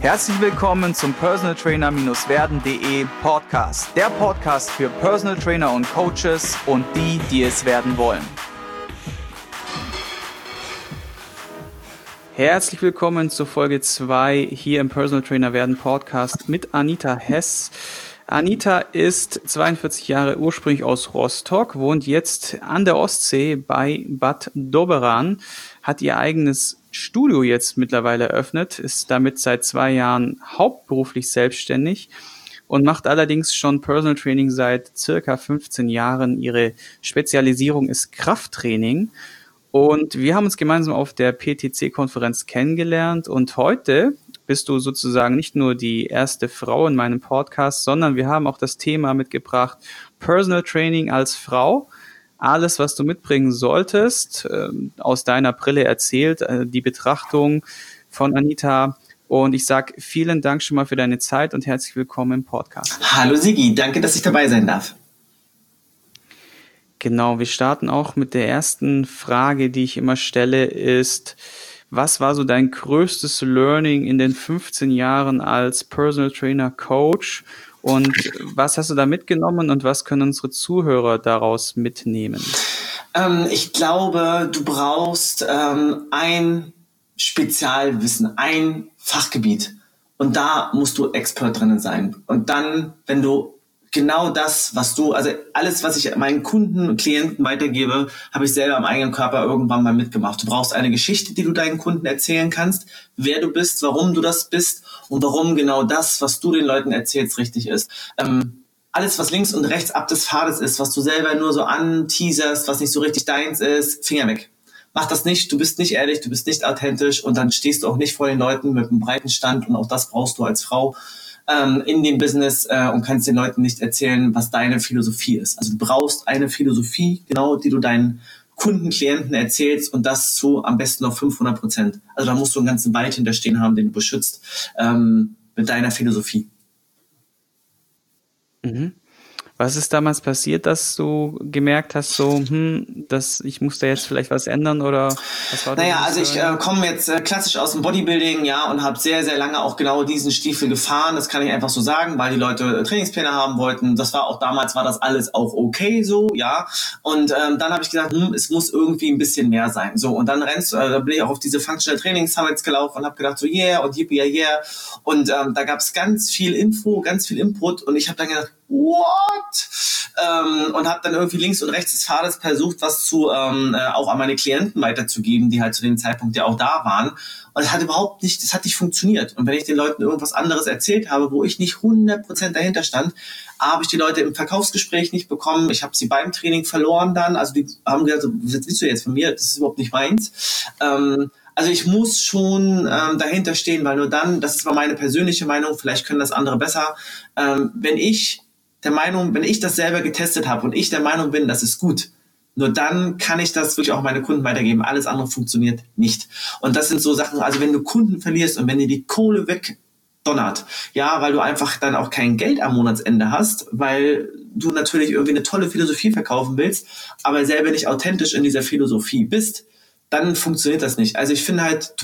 Herzlich willkommen zum Personal Trainer-werden.de Podcast. Der Podcast für Personal Trainer und Coaches und die, die es werden wollen. Herzlich willkommen zur Folge 2 hier im Personal Trainer werden Podcast mit Anita Hess. Anita ist 42 Jahre, ursprünglich aus Rostock, wohnt jetzt an der Ostsee bei Bad Doberan, hat ihr eigenes Studio jetzt mittlerweile eröffnet, ist damit seit 2 Jahren hauptberuflich selbstständig und macht allerdings schon Personal Training seit circa 15 Jahren. Ihre Spezialisierung ist Krafttraining. Und wir haben uns gemeinsam auf der PTC-Konferenz kennengelernt und heute bist du sozusagen nicht nur die erste Frau in meinem Podcast, sondern wir haben auch das Thema mitgebracht, Personal Training als Frau. Alles, was du mitbringen solltest, aus deiner Brille erzählt, die Betrachtung von Anita. Und ich sage vielen Dank schon mal für deine Zeit und herzlich willkommen im Podcast. Hallo Sigi, danke, dass ich dabei sein darf. Genau, wir starten auch mit der ersten Frage, die ich immer stelle, ist, was war so dein größtes Learning in den 15 Jahren als Personal Trainer Coach und was hast du da mitgenommen und was können unsere Zuhörer daraus mitnehmen? Ich glaube, du brauchst ein Spezialwissen, ein Fachgebiet und da musst du Expert drinnen sein. Und dann, wenn du genau das, also alles, was ich meinen Kunden und Klienten weitergebe, habe ich selber am eigenen Körper irgendwann mal mitgemacht. Du brauchst eine Geschichte, die du deinen Kunden erzählen kannst, wer du bist, warum du das bist und warum genau das, was du den Leuten erzählst, richtig ist. Alles, was links und rechts ab des Pfades ist, was du selber nur so anteaserst, was nicht so richtig deins ist, Finger weg. Mach das nicht, du bist nicht ehrlich, du bist nicht authentisch und dann stehst du auch nicht vor den Leuten mit einem breiten Stand und auch das brauchst du als Frau in dem Business und kannst den Leuten nicht erzählen, was deine Philosophie ist. Also du brauchst eine Philosophie, genau, die du deinen Kunden, Klienten erzählst und das zu am besten auf 500%. Also da musst du einen ganzen Wald hinterstehen haben, den du beschützt mit deiner Philosophie. Mhm. Was ist damals passiert, dass du gemerkt hast, ich muss da jetzt vielleicht was ändern oder was war das? Naja, also ich komme jetzt klassisch aus dem Bodybuilding, ja, und habe sehr, sehr lange auch genau diesen Stiefel gefahren. Das kann ich einfach so sagen, weil die Leute Trainingspläne haben wollten. Damals war das alles auch okay so, ja. Und dann habe ich gesagt, es muss irgendwie ein bisschen mehr sein. So, und dann da bin ich auch auf diese Functional Training Summits gelaufen und habe gedacht so, yeah, und yippie, yeah. Und da gab es ganz viel Info, ganz viel Input und ich habe dann gedacht, what? Und habe dann irgendwie links und rechts des Pfades versucht, was auch an meine Klienten weiterzugeben, die halt zu dem Zeitpunkt ja auch da waren. Und das hat nicht funktioniert. Und wenn ich den Leuten irgendwas anderes erzählt habe, wo ich nicht 100% dahinter stand, habe ich die Leute im Verkaufsgespräch nicht bekommen. Ich habe sie beim Training verloren dann. Also die haben gesagt, was willst du jetzt von mir? Das ist überhaupt nicht meins. Also ich muss schon dahinter stehen, weil nur dann, das ist mal meine persönliche Meinung, vielleicht können das andere besser, wenn ich das selber getestet habe und ich der Meinung bin, das ist gut, nur dann kann ich das wirklich auch meine Kunden weitergeben. Alles andere funktioniert nicht. Und das sind so Sachen, also wenn du Kunden verlierst und wenn dir die Kohle wegdonnert, ja, weil du einfach dann auch kein Geld am Monatsende hast, weil du natürlich irgendwie eine tolle Philosophie verkaufen willst, aber selber nicht authentisch in dieser Philosophie bist, dann funktioniert das nicht. Also ich finde halt,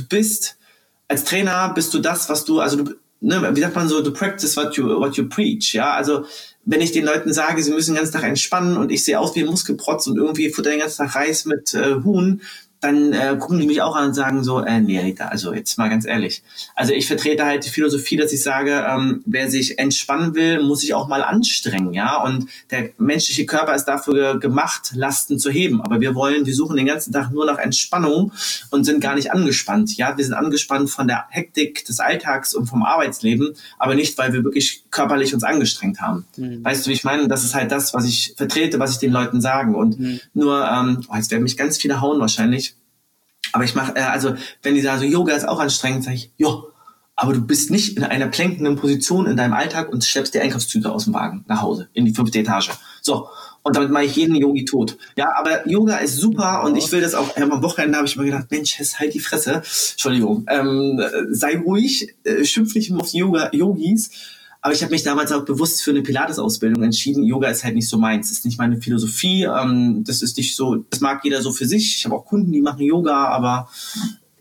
als Trainer bist du das, was du, wie sagt man so, du practice what you preach, ja, also wenn ich den Leuten sage, sie müssen den ganzen Tag entspannen und ich sehe aus wie ein Muskelprotz und irgendwie futter den ganzen Tag Reis mit Huhn, dann gucken die mich auch an und sagen so, nee, Rita, also jetzt mal ganz ehrlich. Also ich vertrete halt die Philosophie, dass ich sage, wer sich entspannen will, muss sich auch mal anstrengen, ja. Und der menschliche Körper ist dafür gemacht, Lasten zu heben. Aber wir suchen den ganzen Tag nur nach Entspannung und sind gar nicht angespannt. Ja, wir sind angespannt von der Hektik des Alltags und vom Arbeitsleben, aber nicht, weil wir wirklich körperlich uns angestrengt haben. Mhm. Weißt du, wie ich meine? Das ist halt das, was ich vertrete, was ich den Leuten sagen. Und nur, jetzt werden mich ganz viele hauen wahrscheinlich. Aber ich mache, wenn die sagen, so Yoga ist auch anstrengend, sage ich, jo, aber du bist nicht in einer plänkenden Position in deinem Alltag und schleppst die Einkaufstüte aus dem Wagen nach Hause, in die 5. Etage. So, und damit mache ich jeden Yogi tot. Ja, aber Yoga ist super und ich will das auch, am Wochenende habe ich mir gedacht, Mensch, halt die Fresse, Entschuldigung, sei ruhig, schimpf nicht auf die Yogis. Aber ich habe mich damals auch bewusst für eine Pilates-Ausbildung entschieden. Yoga ist halt nicht so meins, das ist nicht meine Philosophie. Das ist nicht so, das mag jeder so für sich. Ich habe auch Kunden, die machen Yoga, aber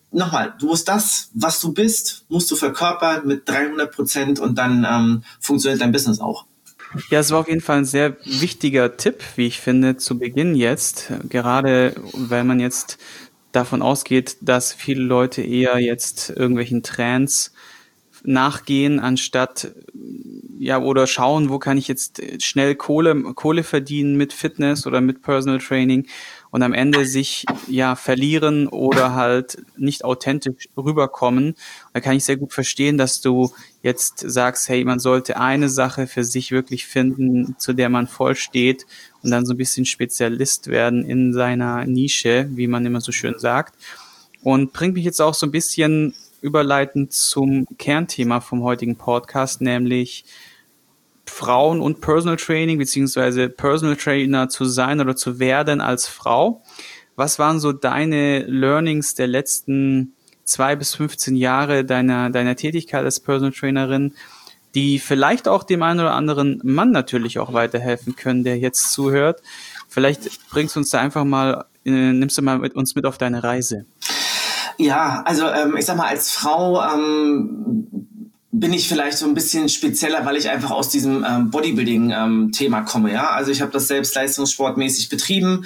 nochmal, du musst das, was du bist, musst du verkörpern mit 300% und dann funktioniert dein Business auch. Ja, es war auf jeden Fall ein sehr wichtiger Tipp, wie ich finde, zu Beginn jetzt. Gerade weil man jetzt davon ausgeht, dass viele Leute eher jetzt irgendwelchen Trends nachgehen, anstatt ja, oder schauen, wo kann ich jetzt schnell Kohle verdienen mit Fitness oder mit Personal Training und am Ende sich ja verlieren oder halt nicht authentisch rüberkommen. Da kann ich sehr gut verstehen, dass du jetzt sagst, hey, man sollte eine Sache für sich wirklich finden, zu der man voll steht und dann so ein bisschen Spezialist werden in seiner Nische, wie man immer so schön sagt. Und bringt mich jetzt auch so ein bisschen überleitend zum Kernthema vom heutigen Podcast, nämlich Frauen und Personal Training, beziehungsweise Personal Trainer zu sein oder zu werden als Frau. Was waren so deine Learnings der letzten 2 bis 15 Jahre deiner Tätigkeit als Personal Trainerin, die vielleicht auch dem einen oder anderen Mann natürlich auch weiterhelfen können, der jetzt zuhört? Vielleicht bringst du uns da einfach mal, nimmst du mal uns mit auf deine Reise. Ja, also ich sag mal, als Frau bin ich vielleicht so ein bisschen spezieller, weil ich einfach aus diesem Bodybuilding-Thema komme. Ja, also ich habe das selbst leistungssportmäßig betrieben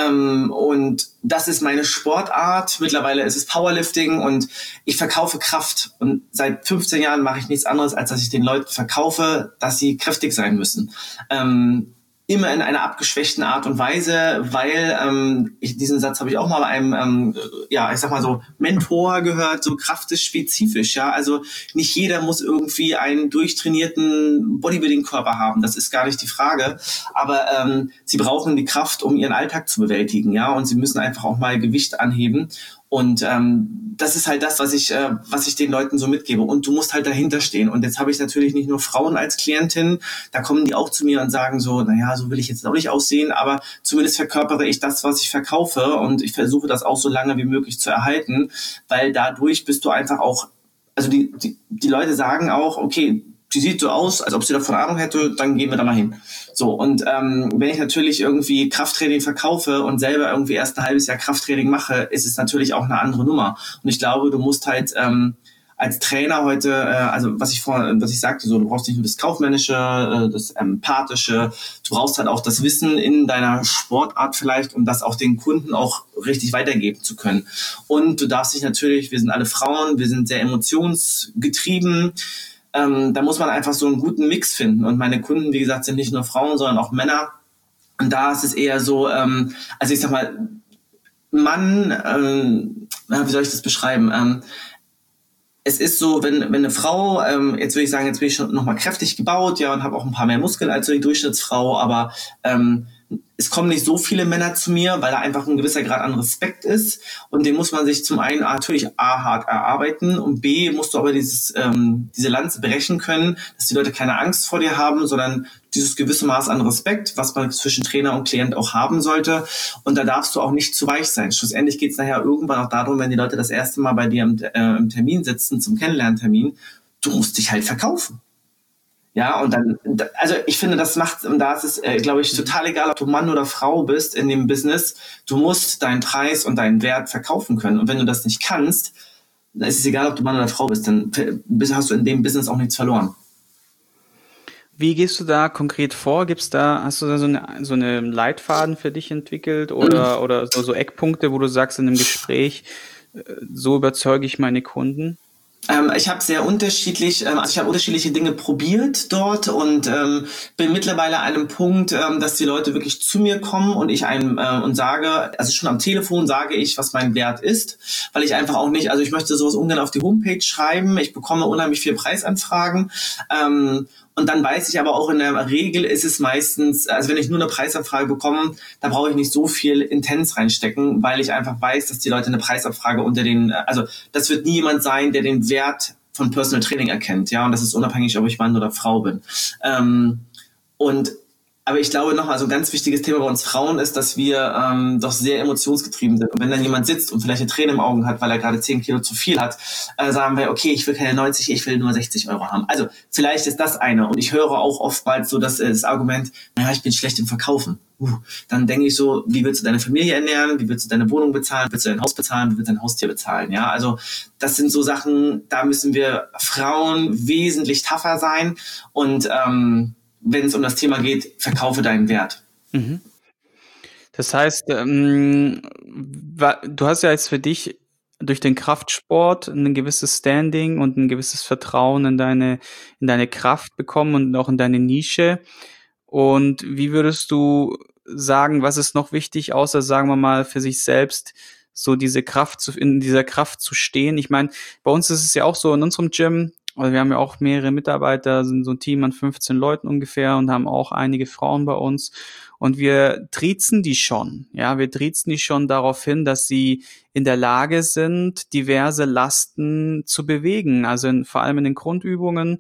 und das ist meine Sportart. Mittlerweile ist es Powerlifting und ich verkaufe Kraft. Und seit 15 Jahren mache ich nichts anderes, als dass ich den Leuten verkaufe, dass sie kräftig sein müssen. Immer in einer abgeschwächten Art und Weise, weil diesen Satz habe ich auch mal bei einem, ich sag mal so, Mentor gehört, so Kraft ist spezifisch, ja, also nicht jeder muss irgendwie einen durchtrainierten Bodybuilding-Körper haben, das ist gar nicht die Frage, aber sie brauchen die Kraft, um ihren Alltag zu bewältigen, ja, und sie müssen einfach auch mal Gewicht anheben. Und das ist halt das, was ich den Leuten so mitgebe. Und du musst halt dahinter stehen. Und jetzt habe ich natürlich nicht nur Frauen als Klientin, da kommen die auch zu mir und sagen so, naja, so will ich jetzt auch nicht aussehen, aber zumindest verkörpere ich das, was ich verkaufe. Und ich versuche das auch so lange wie möglich zu erhalten, weil dadurch bist du einfach auch, also die Leute sagen auch, okay, die sieht so aus, als ob sie davon Ahnung hätte, dann gehen wir da mal hin. So, und wenn ich natürlich irgendwie Krafttraining verkaufe und selber irgendwie erst ein halbes Jahr Krafttraining mache, ist es natürlich auch eine andere Nummer. Und ich glaube, du musst halt als Trainer heute, also was ich sagte, so, du brauchst nicht nur das Kaufmännische, das Empathische, du brauchst halt auch das Wissen in deiner Sportart vielleicht, um das auch den Kunden auch richtig weitergeben zu können. Und du darfst dich natürlich, wir sind alle Frauen, wir sind sehr emotionsgetrieben, da muss man einfach so einen guten Mix finden. Und meine Kunden, wie gesagt, sind nicht nur Frauen, sondern auch Männer. Und da ist es eher so, also ich sag mal, Mann, wie soll ich das beschreiben? Es ist so, wenn eine Frau, jetzt würde ich sagen, jetzt bin ich schon nochmal kräftig gebaut, ja, und habe auch ein paar mehr Muskeln als so die Durchschnittsfrau, aber es kommen nicht so viele Männer zu mir, weil da einfach ein gewisser Grad an Respekt ist und den muss man sich zum einen natürlich hart erarbeiten und B musst du aber diese Lanze brechen können, dass die Leute keine Angst vor dir haben, sondern dieses gewisse Maß an Respekt, was man zwischen Trainer und Klient auch haben sollte und da darfst du auch nicht zu weich sein. Schlussendlich geht es nachher irgendwann auch darum, wenn die Leute das erste Mal bei dir im Termin sitzen, zum Kennenlerntermin, du musst dich halt verkaufen. Ja, und dann, also ich finde, das macht, und da ist es, glaube ich, total egal, ob du Mann oder Frau bist in dem Business, du musst deinen Preis und deinen Wert verkaufen können. Und wenn du das nicht kannst, dann ist es egal, ob du Mann oder Frau bist, dann hast du in dem Business auch nichts verloren. Wie gehst du da konkret vor? Hast du da so eine Leitfaden für dich entwickelt oder so Eckpunkte, wo du sagst in einem Gespräch, so überzeuge ich meine Kunden? Ich habe sehr unterschiedliche Dinge probiert dort und bin mittlerweile an einem Punkt, dass die Leute wirklich zu mir kommen und ich und sage, also schon am Telefon sage ich, was mein Wert ist, weil ich einfach auch nicht, also ich möchte sowas ungern auf die Homepage schreiben, ich bekomme unheimlich viele Preisanfragen und dann weiß ich aber auch in der Regel ist es meistens, also wenn ich nur eine Preisanfrage bekomme, da brauche ich nicht so viel Intens reinstecken, weil ich einfach weiß, dass die Leute eine Preisanfrage also das wird nie jemand sein, der den Wert von Personal Training erkennt, ja, und das ist unabhängig, ob ich Mann oder Frau bin. Aber ich glaube nochmal, so ein ganz wichtiges Thema bei uns Frauen ist, dass wir doch sehr emotionsgetrieben sind. Und wenn dann jemand sitzt und vielleicht eine Träne im Augen hat, weil er gerade 10 Kilo zu viel hat, sagen wir, okay, ich will keine 90, ich will nur 60 Euro haben. Also vielleicht ist das eine. Und ich höre auch oftmals so das Argument, naja, ich bin schlecht im Verkaufen. dann denke ich so, wie willst du deine Familie ernähren, wie willst du deine Wohnung bezahlen, willst du dein Haus bezahlen, wie willst du dein Haustier bezahlen, ja, also das sind so Sachen, da müssen wir Frauen wesentlich tougher sein und wenn es um das Thema geht, verkaufe deinen Wert. Mhm. Das heißt, du hast ja jetzt für dich durch den Kraftsport ein gewisses Standing und ein gewisses Vertrauen in deine Kraft bekommen und auch in deine Nische. Und wie würdest du sagen, was ist noch wichtig, außer, sagen wir mal, für sich selbst so in dieser Kraft zu stehen? Ich meine, bei uns ist es ja auch so in unserem Gym, also wir haben ja auch mehrere Mitarbeiter, sind so ein Team an 15 Leuten ungefähr und haben auch einige Frauen bei uns. Und wir triezen die schon. Ja, wir triezen die schon darauf hin, dass sie in der Lage sind, diverse Lasten zu bewegen. Also vor allem in den Grundübungen,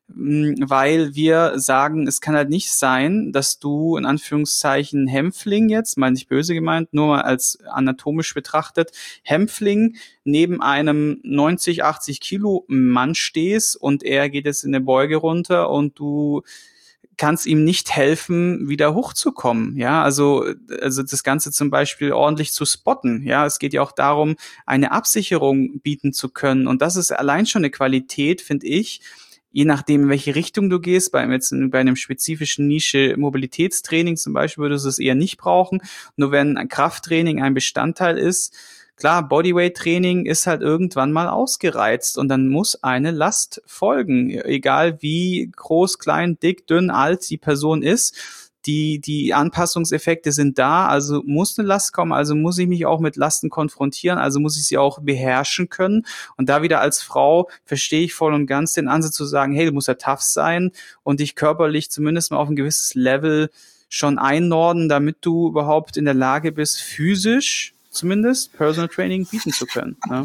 weil wir sagen, es kann halt nicht sein, dass du in Anführungszeichen Hämpfling jetzt, mal nicht böse gemeint, nur mal als anatomisch betrachtet, Hämpfling neben einem 90, 80 Kilo Mann stehst und er geht jetzt in eine Beuge runter und du kannst ihm nicht helfen, wieder hochzukommen. Ja, also das Ganze zum Beispiel ordentlich zu spotten. Ja, es geht ja auch darum, eine Absicherung bieten zu können. Und das ist allein schon eine Qualität, finde ich, je nachdem, in welche Richtung du gehst. Bei einem spezifischen Nische Mobilitätstraining zum Beispiel würdest du es eher nicht brauchen. Nur wenn ein Krafttraining ein Bestandteil ist, klar, Bodyweight-Training ist halt irgendwann mal ausgereizt und dann muss eine Last folgen, egal wie groß, klein, dick, dünn, alt die Person ist. Die Anpassungseffekte sind da, also muss eine Last kommen, also muss ich mich auch mit Lasten konfrontieren, also muss ich sie auch beherrschen können. Und da wieder als Frau verstehe ich voll und ganz den Ansatz zu sagen, hey, du musst ja tough sein und dich körperlich zumindest mal auf ein gewisses Level schon einnorden, damit du überhaupt in der Lage bist, physisch zumindest Personal Training bieten zu können. Ne?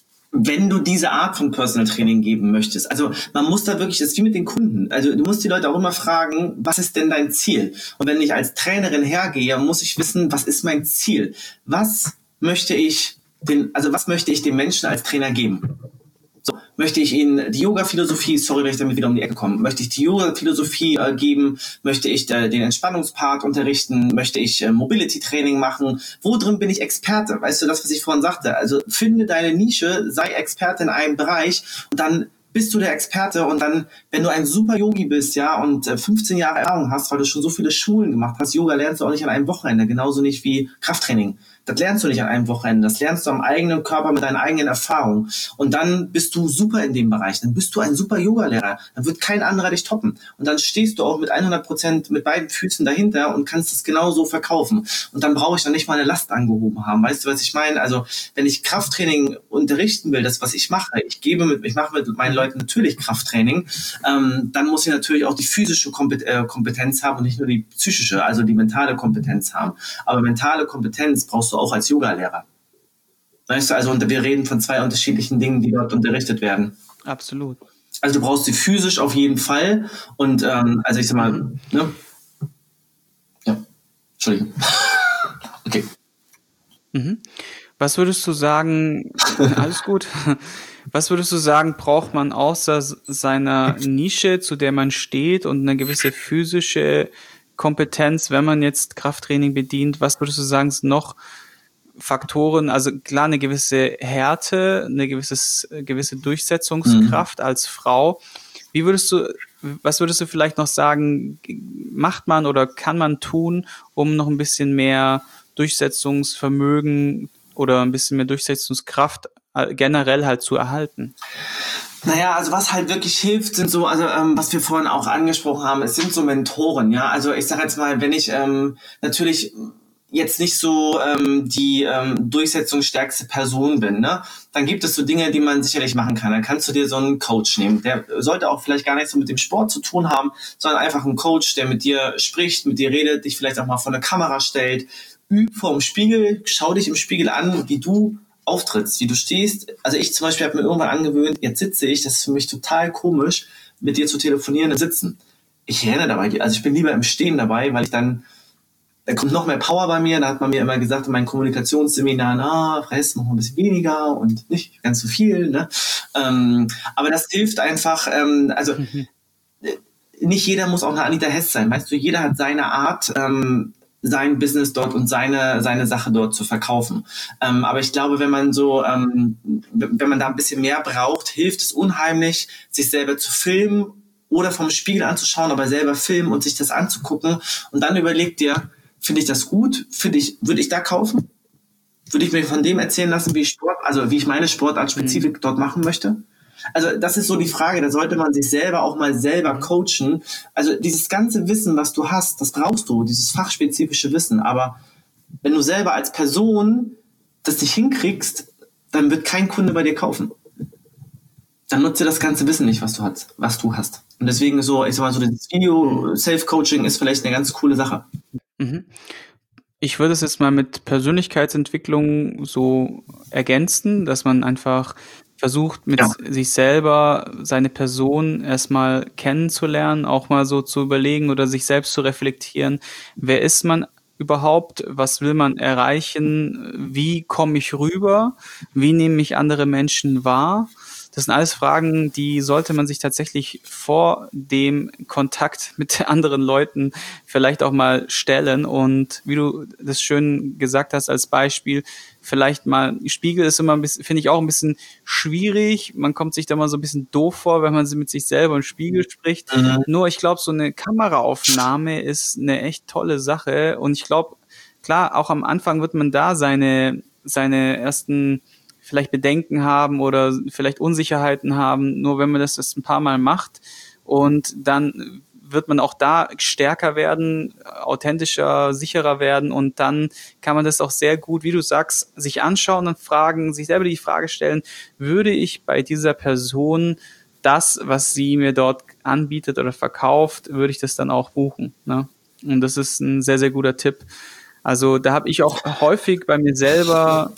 Wenn du diese Art von Personal Training geben möchtest, also man muss da wirklich, das ist wie mit den Kunden, also du musst die Leute auch immer fragen, was ist denn dein Ziel? Und wenn ich als Trainerin hergehe, muss ich wissen, was ist mein Ziel? Was möchte ich den Menschen als Trainer geben? So, möchte ich ihnen die Yoga-Philosophie, sorry, wenn ich damit wieder um die Ecke komme, möchte ich die Yoga-Philosophie geben, möchte ich den Entspannungspart unterrichten, möchte ich Mobility-Training machen, wo drin bin ich Experte, weißt du, das, was ich vorhin sagte, also finde deine Nische, sei Experte in einem Bereich und dann bist du der Experte und dann, wenn du ein super Yogi bist, ja, und 15 Jahre Erfahrung hast, weil du schon so viele Schulen gemacht hast, Yoga lernst du auch nicht an einem Wochenende, genauso nicht wie Krafttraining. Das lernst du nicht an einem Wochenende, das lernst du am eigenen Körper mit deinen eigenen Erfahrungen. Und dann bist du super in dem Bereich, dann bist du ein super Yoga-Lehrer, dann wird kein anderer dich toppen. Und dann stehst du auch mit 100% mit beiden Füßen dahinter und kannst es genauso verkaufen. Und dann brauche ich dann nicht mal eine Last angehoben haben. Weißt du, was ich meine? Also, wenn ich Krafttraining unterrichten will, das, was ich mache, ich mache mit meinen Leuten natürlich Krafttraining, dann muss ich natürlich auch die physische Kompetenz haben und nicht nur die psychische, also die mentale Kompetenz haben. Aber mentale Kompetenz brauchst du auch als Yoga-Lehrer. Weißt du, also wir reden von zwei unterschiedlichen Dingen, die dort unterrichtet werden. Absolut. Also du brauchst sie physisch auf jeden Fall und also ich sag mal, ne? Ja, Entschuldigung. Okay. Mhm. Was würdest du sagen, alles gut, was würdest du sagen, braucht man außer seiner Nische, zu der man steht und eine gewisse physische Kompetenz, wenn man jetzt Krafttraining bedient, was würdest du sagen, sind noch Faktoren, also klar eine gewisse Härte, eine gewisse Durchsetzungskraft als Frau. Was würdest du vielleicht noch sagen, macht man oder kann man tun, um noch ein bisschen mehr Durchsetzungsvermögen oder ein bisschen mehr Durchsetzungskraft generell halt zu erhalten? Naja, also was halt wirklich hilft, sind so, also was wir vorhin auch angesprochen haben, es sind so Mentoren, ja. Also ich sage jetzt mal, wenn ich natürlich jetzt nicht so die durchsetzungsstärkste Person bin, ne, dann gibt es so Dinge, die man sicherlich machen kann. Dann kannst du dir so einen Coach nehmen. Der sollte auch vielleicht gar nichts so mit dem Sport zu tun haben, sondern einfach ein Coach, der mit dir spricht, mit dir redet, dich vielleicht auch mal vor eine Kamera stellt. Üb vorm Spiegel, schau dich im Spiegel an, wie du auftrittst, wie du stehst. Also ich zum Beispiel habe mir irgendwann angewöhnt, jetzt sitze ich, das ist für mich total komisch, mit dir zu telefonieren und sitzen. Ich renne dabei, also ich bin lieber im Stehen dabei, weil da kommt noch mehr Power bei mir. Da hat man mir immer gesagt in meinen Kommunikationsseminaren, Fress, mach mal ein bisschen weniger und nicht ganz so viel. Ne? Aber das hilft einfach, nicht jeder muss auch eine Anita Hess sein. Weißt du, jeder hat seine Art, sein Business dort und seine Sache dort zu verkaufen. Aber ich glaube, wenn man wenn man da ein bisschen mehr braucht, hilft es unheimlich, sich selber zu filmen oder vom Spiegel anzuschauen, aber selber filmen und sich das anzugucken und dann überlegt dir, finde ich das gut? Würde ich da kaufen? Würde ich mir von dem erzählen lassen, wie ich meine Sportart spezifisch dort machen möchte? Also das ist so die Frage, da sollte man sich selber auch mal selber coachen. Also dieses ganze Wissen, was du hast, das brauchst du, dieses fachspezifische Wissen. Aber wenn du selber als Person das nicht hinkriegst, dann wird kein Kunde bei dir kaufen. Dann nutze das ganze Wissen nicht, was du hast. Und deswegen das Video Self-Coaching ist vielleicht eine ganz coole Sache. Ich würde es jetzt mal mit Persönlichkeitsentwicklung so ergänzen, dass man einfach versucht, mit sich selber seine Person erstmal kennenzulernen, auch mal so zu überlegen oder sich selbst zu reflektieren. Wer ist man überhaupt? Was will man erreichen? Wie komme ich rüber? Wie nehme ich andere Menschen wahr? Das sind alles Fragen, die sollte man sich tatsächlich vor dem Kontakt mit anderen Leuten vielleicht auch mal stellen. Und wie du das schön gesagt hast als Beispiel, vielleicht mal, Spiegel ist immer ein bisschen, finde ich auch ein bisschen schwierig. Man kommt sich da mal so ein bisschen doof vor, wenn man mit sich selber im Spiegel spricht. Nur ich glaube, so eine Kameraaufnahme ist eine echt tolle Sache. Und ich glaube, klar, auch am Anfang wird man da seine ersten vielleicht Bedenken haben oder vielleicht Unsicherheiten haben. Nur wenn man das ein paar Mal macht und dann wird man auch da stärker werden, authentischer, sicherer werden und dann kann man das auch sehr gut, wie du sagst, sich anschauen und fragen, sich selber die Frage stellen, würde ich bei dieser Person das, was sie mir dort anbietet oder verkauft, würde ich das dann auch buchen, ne? Und das ist ein sehr, sehr guter Tipp. Also da habe ich auch häufig bei mir selber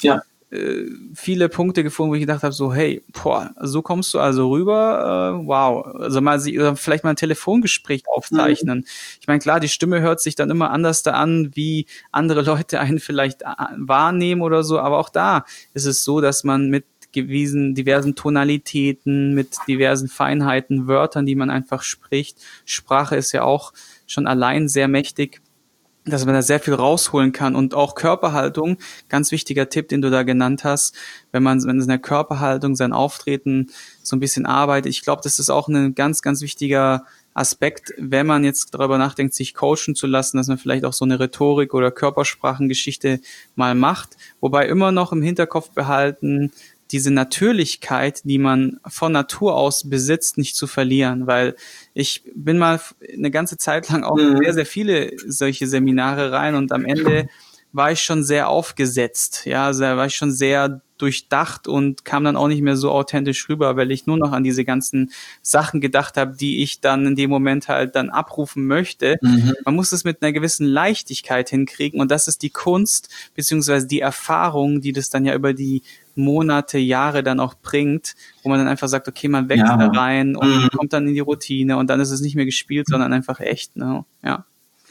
viele Punkte gefunden, wo ich gedacht habe, so hey, so kommst du also rüber, wow. Also oder vielleicht mal ein Telefongespräch aufzeichnen. Ich meine, klar, die Stimme hört sich dann immer anders da an, wie andere Leute einen vielleicht wahrnehmen oder so, aber auch da ist es so, dass man mit diversen Tonalitäten, mit diversen Feinheiten, Wörtern, die man einfach spricht. Sprache ist ja auch schon allein sehr mächtig, dass man da sehr viel rausholen kann und auch Körperhaltung, ganz wichtiger Tipp, den du da genannt hast, wenn in der Körperhaltung sein Auftreten so ein bisschen arbeitet. Ich glaube, das ist auch ein ganz, ganz wichtiger Aspekt, wenn man jetzt darüber nachdenkt, sich coachen zu lassen, dass man vielleicht auch so eine Rhetorik oder Körpersprachengeschichte mal macht, wobei immer noch im Hinterkopf behalten, diese Natürlichkeit, die man von Natur aus besitzt, nicht zu verlieren, weil ich bin mal eine ganze Zeit lang auch sehr, sehr viele solche Seminare rein und am Ende war ich schon sehr aufgesetzt, ja, also da war ich schon sehr durchdacht und kam dann auch nicht mehr so authentisch rüber, weil ich nur noch an diese ganzen Sachen gedacht habe, die ich dann in dem Moment halt dann abrufen möchte. Man muss es mit einer gewissen Leichtigkeit hinkriegen und das ist die Kunst beziehungsweise die Erfahrung, die das dann ja über die Monate, Jahre dann auch bringt, wo man dann einfach sagt, okay, man wächst da rein und kommt dann in die Routine und dann ist es nicht mehr gespielt, sondern einfach echt, ne? Ja.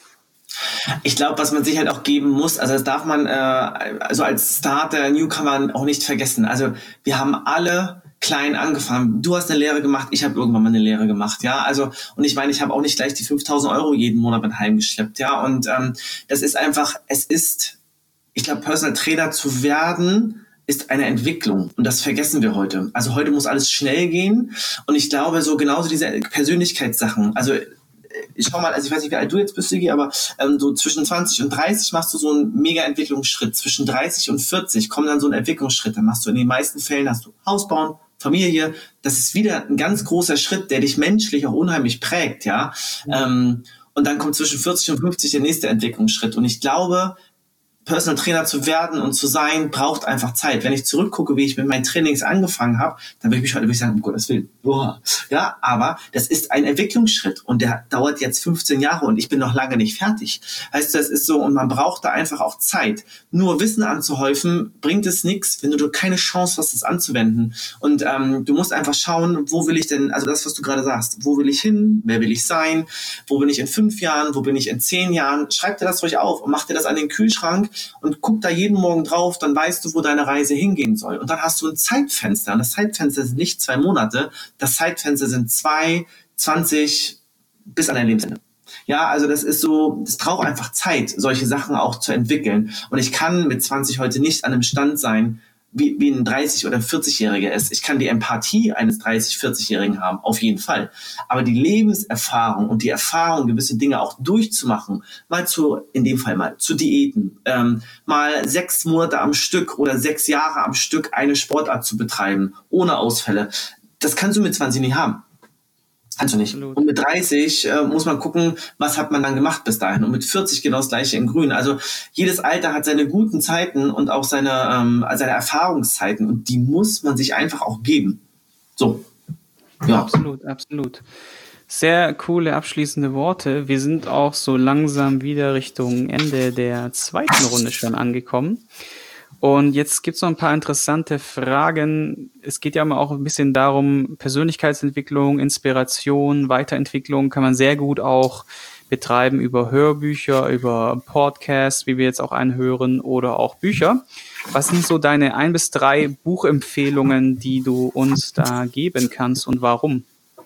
Ich glaube, was man sich halt auch geben muss, also das darf man also als Starter, Newcomer auch nicht vergessen. Also wir haben alle klein angefangen. Du hast eine Lehre gemacht, ich habe irgendwann mal eine Lehre gemacht, ja. Also und ich meine, ich habe auch nicht gleich die 5.000 Euro jeden Monat mit heimgeschleppt, ja. Und das ist einfach, ich glaube, Personal Trainer zu werden ist eine Entwicklung und das vergessen wir heute. Also heute muss alles schnell gehen und ich glaube so genauso diese Persönlichkeitssachen, also ich schau mal, also ich weiß nicht, wie alt du jetzt bist, Sigi, aber so zwischen 20 und 30 machst du so einen mega Entwicklungsschritt. Zwischen 30 und 40 kommt dann so ein Entwicklungsschritt. Dann machst du in den meisten Fällen, hast du Haus bauen, Familie. Das ist wieder ein ganz großer Schritt, der dich menschlich auch unheimlich prägt, ja. Und dann kommt zwischen 40 und 50 der nächste Entwicklungsschritt. Und ich glaube, Personal Trainer zu werden und zu sein, braucht einfach Zeit. Wenn ich zurückgucke, wie ich mit meinen Trainings angefangen habe, dann würde ich sagen, um Gottes Willen. Boah. Ja, aber das ist ein Entwicklungsschritt und der dauert jetzt 15 Jahre und ich bin noch lange nicht fertig. Heißt, das ist so und man braucht da einfach auch Zeit. Nur Wissen anzuhäufen, bringt es nichts, wenn du keine Chance hast, das anzuwenden. Und du musst einfach schauen, wo will ich denn, also das, was du gerade sagst, wo will ich hin, wer will ich sein, wo bin ich in 5 Jahren, wo bin ich in 10 Jahren, schreib dir das ruhig auf und mach dir das an den Kühlschrank und guck da jeden Morgen drauf, dann weißt du, wo deine Reise hingehen soll. Und dann hast du ein Zeitfenster. Und das Zeitfenster sind nicht 2 Monate, das Zeitfenster sind 2, 20 bis an dein Lebensende. Ja, also das ist so, das braucht einfach Zeit, solche Sachen auch zu entwickeln. Und ich kann mit 20 heute nicht an einem Stand sein, wie ein 30- oder 40-Jähriger ist. Ich kann die Empathie eines 30-, 40-Jährigen haben, auf jeden Fall. Aber die Lebenserfahrung und die Erfahrung, gewisse Dinge auch durchzumachen, in dem Fall mal zu Diäten, mal 6 Monate am Stück oder 6 Jahre am Stück eine Sportart zu betreiben, ohne Ausfälle, das kannst du mit 20 nicht haben. Kannst du nicht. Absolut. Und mit 30 muss man gucken, was hat man dann gemacht bis dahin. Und mit 40 genau das Gleiche in Grün. Also jedes Alter hat seine guten Zeiten und auch seine Erfahrungszeiten. Und die muss man sich einfach auch geben. So. Ja. Absolut, absolut. Sehr coole abschließende Worte. Wir sind auch so langsam wieder Richtung Ende der zweiten Runde schon angekommen. Und jetzt gibt es noch ein paar interessante Fragen. Es geht ja immer auch ein bisschen darum, Persönlichkeitsentwicklung, Inspiration, Weiterentwicklung kann man sehr gut auch betreiben über Hörbücher, über Podcasts, wie wir jetzt auch anhören, oder auch Bücher. Was sind so deine 1 bis 3 Buchempfehlungen, die du uns da geben kannst und warum?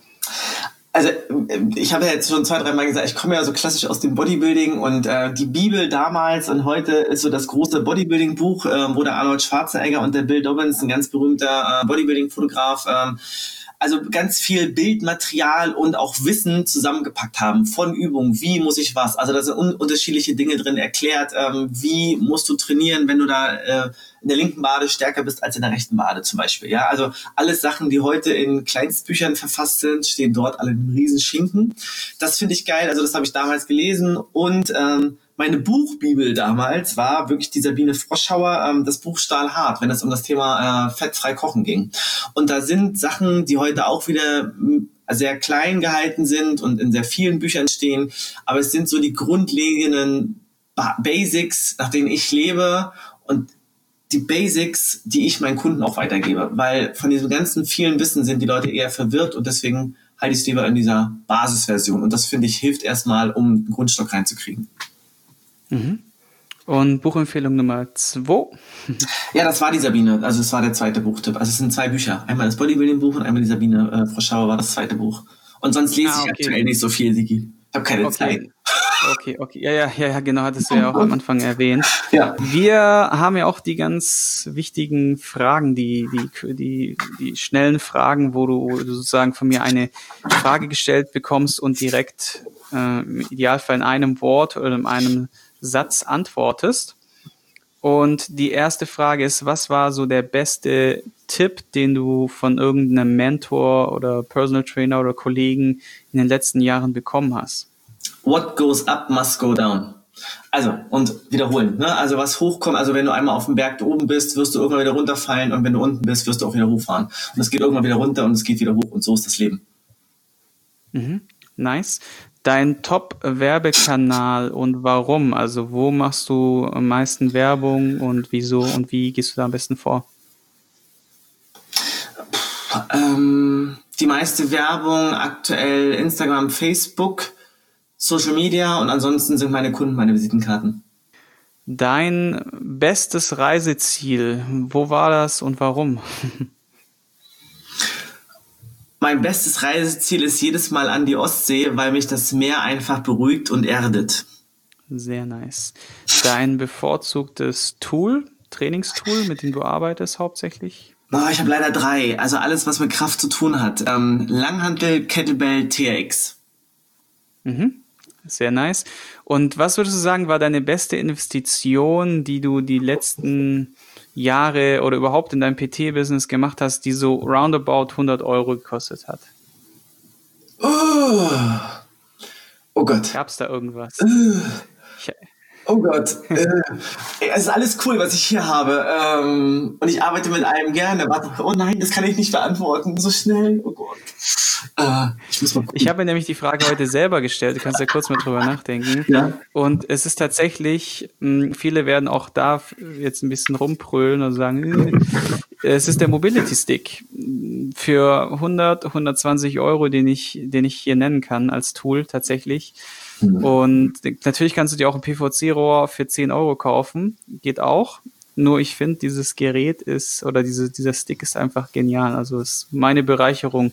Also ich habe ja jetzt schon 2, 3 Mal gesagt, ich komme ja so klassisch aus dem Bodybuilding und die Bibel damals und heute ist so das große Bodybuilding-Buch, wo der Arnold Schwarzenegger und der Bill Dobbins, ein ganz berühmter Bodybuilding-Fotograf, also ganz viel Bildmaterial und auch Wissen zusammengepackt haben von Übungen, wie muss ich was, also da sind unterschiedliche Dinge drin erklärt, wie musst du trainieren, wenn du da in der linken Wade stärker bist als in der rechten Wade zum Beispiel. Ja, also alles Sachen, die heute in Kleinstbüchern verfasst sind, stehen dort alle in einem riesen Schinken. Das finde ich geil, also das habe ich damals gelesen und meine Buchbibel damals war wirklich die Sabine Froschauer, das Buch Stahlhart, wenn es um das Thema fettfrei kochen ging. Und da sind Sachen, die heute auch wieder sehr klein gehalten sind und in sehr vielen Büchern stehen, aber es sind so die grundlegenden Basics, nach denen ich lebe und die Basics, die ich meinen Kunden auch weitergebe, weil von diesem ganzen vielen Wissen sind die Leute eher verwirrt und deswegen halte ich es lieber in dieser Basisversion und das, finde ich, hilft erstmal, um einen Grundstock reinzukriegen. Mhm. Und Buchempfehlung Nummer 2? Ja, das war die Sabine, also es war der zweite Buchtipp. Also es sind 2 Bücher, einmal das Bodybuilding-Buch und einmal die Sabine Froschauer war das zweite Buch. Und sonst lese ich aktuell nicht so viel, Sigi. Ich habe keine Zeit. Okay. Ja, genau, hattest du ja auch am Anfang erwähnt. Ja. Wir haben ja auch die ganz wichtigen Fragen, die schnellen Fragen, wo du sozusagen von mir eine Frage gestellt bekommst und direkt im Idealfall in einem Wort oder in einem Satz antwortest. Und die erste Frage ist, was war so der beste Tipp, den du von irgendeinem Mentor oder Personal Trainer oder Kollegen in den letzten Jahren bekommen hast? What goes up must go down. Also, und wiederholen, ne? Also was hochkommt, also wenn du einmal auf dem Berg oben bist, wirst du irgendwann wieder runterfallen und wenn du unten bist, wirst du auch wieder hochfahren. Und es geht irgendwann wieder runter und es geht wieder hoch und so ist das Leben. Mhm. Nice. Dein Top-Werbekanal und warum? Also wo machst du am meisten Werbung und wieso und wie gehst du da am besten vor? Die meiste Werbung aktuell Instagram, Facebook, Social Media und ansonsten sind meine Kunden meine Visitenkarten. Dein bestes Reiseziel, wo war das und warum? Mein bestes Reiseziel ist jedes Mal an die Ostsee, weil mich das Meer einfach beruhigt und erdet. Sehr nice. Dein bevorzugtes Tool, Trainingstool, mit dem du arbeitest hauptsächlich? Ich habe leider 3. Also alles, was mit Kraft zu tun hat. Langhantel, Kettlebell, TRX. Mhm. Sehr nice. Und was würdest du sagen, war deine beste Investition, die du die letzten Jahre oder überhaupt in deinem PT-Business gemacht hast, die so roundabout 100 € gekostet hat? Oh Gott. Gab's da irgendwas? Oh Gott. Es ist alles cool, was ich hier habe. Und ich arbeite mit einem gerne. Warte, oh nein, das kann ich nicht beantworten. So schnell. Oh Gott. Ich habe mir nämlich die Frage heute selber gestellt. Du kannst ja kurz mal drüber nachdenken. Ja. Und es ist tatsächlich, viele werden auch da jetzt ein bisschen rumbrüllen und sagen, es ist der Mobility Stick für 100, 120 €, den ich hier nennen kann als Tool tatsächlich. Und natürlich kannst du dir auch ein PVC-Rohr für 10 € kaufen. Geht auch. Nur ich finde, dieses Gerät dieser Stick ist einfach genial. Also es ist meine Bereicherung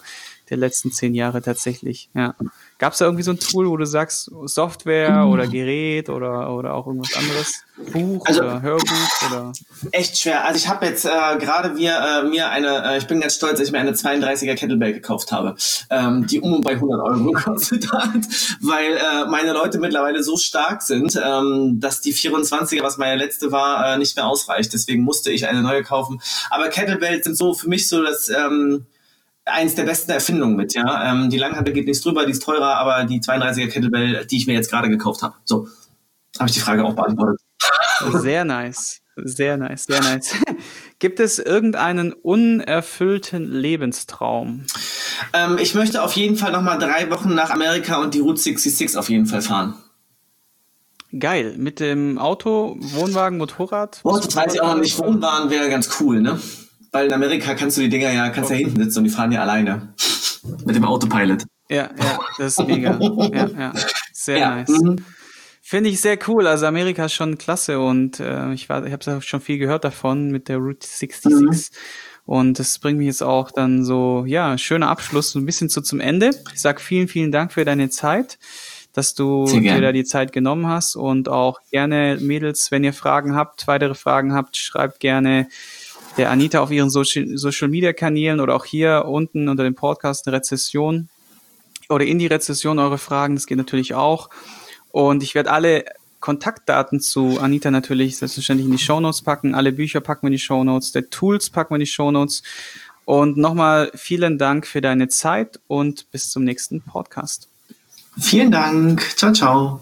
der letzten 10 Jahre tatsächlich. Ja. Gab es da irgendwie so ein Tool, wo du sagst, Software oder Gerät oder auch irgendwas anderes? Buch oder Hörbuch oder? Echt schwer. Also ich habe jetzt gerade mir eine, ich bin ganz stolz, dass ich mir eine 32er Kettlebell gekauft habe, die bei 100 Euro gekostet hat, weil meine Leute mittlerweile so stark sind, dass die 24er, was meine letzte war, nicht mehr ausreicht. Deswegen musste ich eine neue kaufen. Aber Kettlebells sind so für mich so das eins der besten Erfindungen mit, ja. Die Langhantel geht nichts drüber, die ist teurer, aber die 32er Kettlebell, die ich mir jetzt gerade gekauft habe. So, habe ich die Frage auch beantwortet. Sehr nice, sehr nice, sehr nice. Gibt es irgendeinen unerfüllten Lebenstraum? Ich möchte auf jeden Fall nochmal 3 Wochen nach Amerika und die Route 66 auf jeden Fall fahren. Geil. Mit dem Auto, Wohnwagen, Motorrad? Das weiß ich auch noch nicht. Wohnwagen wäre ganz cool, ne? Weil in Amerika kannst du die Dinger ja hinten sitzen und die fahren ja alleine. Mit dem Autopilot. Ja, das ist mega. Ja. Sehr nice. Finde ich sehr cool. Also Amerika ist schon klasse und ich habe schon viel gehört davon mit der Route 66. Und das bringt mich jetzt auch dann so, schöner Abschluss, so ein bisschen zum Ende. Ich sag vielen, vielen Dank für deine Zeit, dass du dir da die Zeit genommen hast und auch gerne, Mädels, wenn ihr weitere Fragen habt, schreibt gerne der Anita auf ihren Social-Media-Kanälen oder auch hier unten unter dem Podcast eine Rezession oder in die Rezession eure Fragen, das geht natürlich auch. Und ich werde alle Kontaktdaten zu Anita natürlich selbstverständlich in die Shownotes packen, alle Bücher packen wir in die Shownotes, der Tools packen wir in die Shownotes. Und nochmal vielen Dank für deine Zeit und bis zum nächsten Podcast. Vielen Dank. Ciao, ciao.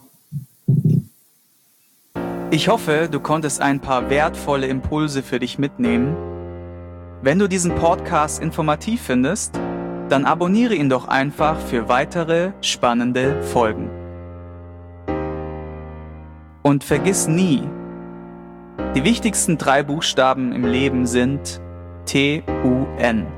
Ich hoffe, du konntest ein paar wertvolle Impulse für dich mitnehmen. Wenn du diesen Podcast informativ findest, dann abonniere ihn doch einfach für weitere spannende Folgen. Und vergiss nie, die wichtigsten 3 Buchstaben im Leben sind TUN.